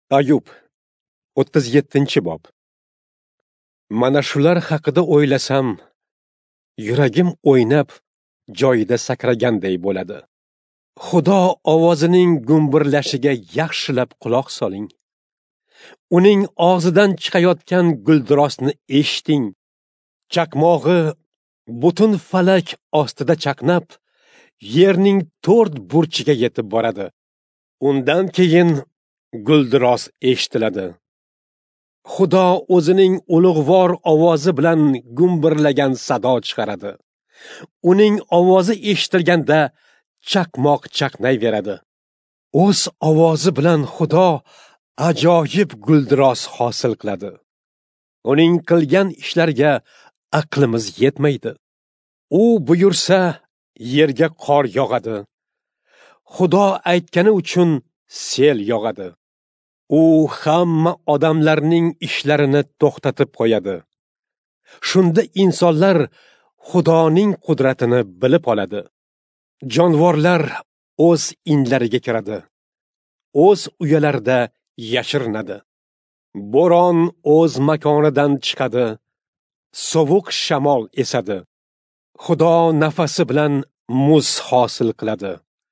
Ayub 37-bob. Mana shular haqida o'ylasam, yuragim o'ynab, joyida sakraganday bo'ladi. Xudo ovozining gumbirlashiga yaxshilab quloq soling. Uning og'zidan chiqayotgan guldirosni eshiting. Chaqmog'i butun falak ostida chaqnab, yerning 4 burchiga yetib boradi. Undan keyin guldiros eshitiladi. Xudo o'zining ulug'vor ovozi bilan gumbirlagan sado chiqaradi. Uning ovozi eshitilganda chaqmoq chaqnayveradi. O'z ovozi bilan Xudo ajoyib guldiros hosil qiladi. Uning qilgan ishlariga aqlimiz yetmaydi. U buyursa, yerga qor yog'adi. Xudo aytgani uchun sel yog'adi. U hamma odamlarning ishlarini to'xtatib qo'yadi. Shunda insonlar Xudoning qudratini bilib oladi. Jonivorlar o'z inlariga kiradi. O'z uyalarida yashirinadi. Bo'ron o'z makonidan chiqadi. Sovuq shamol esadi. Xudo nafasi bilan muz hosil qiladi.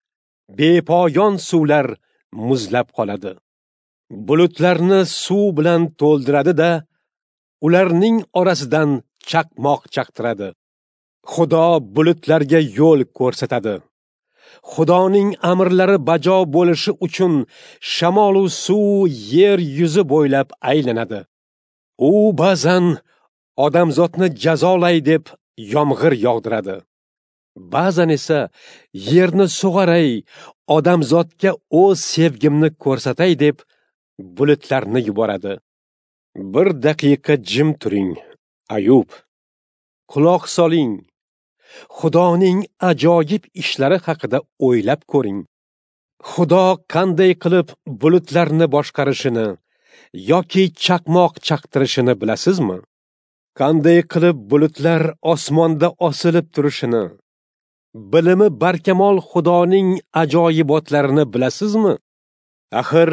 Bepoyon suvlar muzlab qoladi. Bulutlarni suv bilan to'ldiradi-da, ularning orasidan chaqmoq chaqtiradi. Xudo bulutlarga yo'l ko'rsatadi. Xudoning amrlari bajo bo'lishi uchun shamol va suv yer yuzi bo'ylab aylanadi. U ba'zan odamzodni jazolay deb yomg'ir yog'diradi. Ba'zan esa yerni sug'aray, odamzodga o'z sevgimni ko'rsatay deb bulutlarni yuboradi. Bir daqiqa jim turing, Ayub. Quloq soling. Xudoning ajoyib ishlari haqida o'ylab ko'ring. Xudo qanday qilib bulutlarni boshqarishini yoki chaqmoq chaqtirishini bilasizmi? Qanday qilib bulutlar osmonda osilib turishini, bilimi barkamol Xudoning ajoyibotlarini bilasizmi? Axir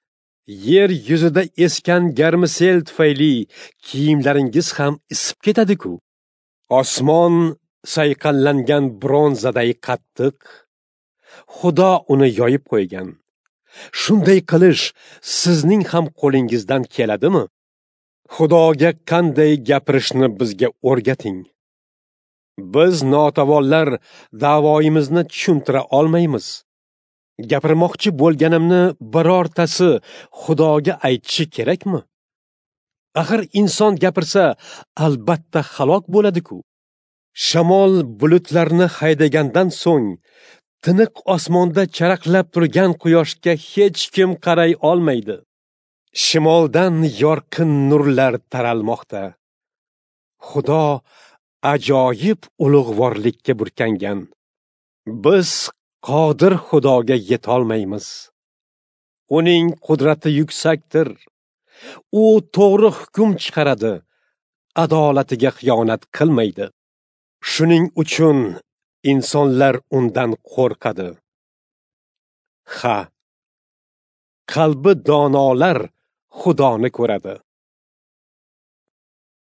yer yuzida esgan garmisel tufayli kiyimlaringiz ham isib ketadi-ku. Osmon sayqallangan bronzaday qattiq. Xudo uni yoyib qo'ygan. Shunday qilish sizning ham qo'lingizdan keladimi? Xudoga qanday gapirishni bizga o'rgating. Biz notavonlar da'voyimizni tushuntira olmaymiz. Gapirmoqchi bo'lganimni birortasi Xudoga aytishi kerakmi? Axir inson gapirsa, albatta halok bo'ladi-ku. Shamol bulutlarni haydagandan so'ng tiniq osmonda charaqlab turgan quyoshga hech kim qaray olmaydi. Shimoldan yorqin nurlar taralmoqda. Xudo ajoyib ulug'vorlikka burkangan. Biz qodir Xudoga yetolmaymiz. Uning qudrati yuksakdir. U to'g'ri hukm chiqaradi. Adolatiga xiyonat qilmaydi. Shuning uchun insonlar undan qo'rqadi. Qalbi donolar Xudoni ko'radi.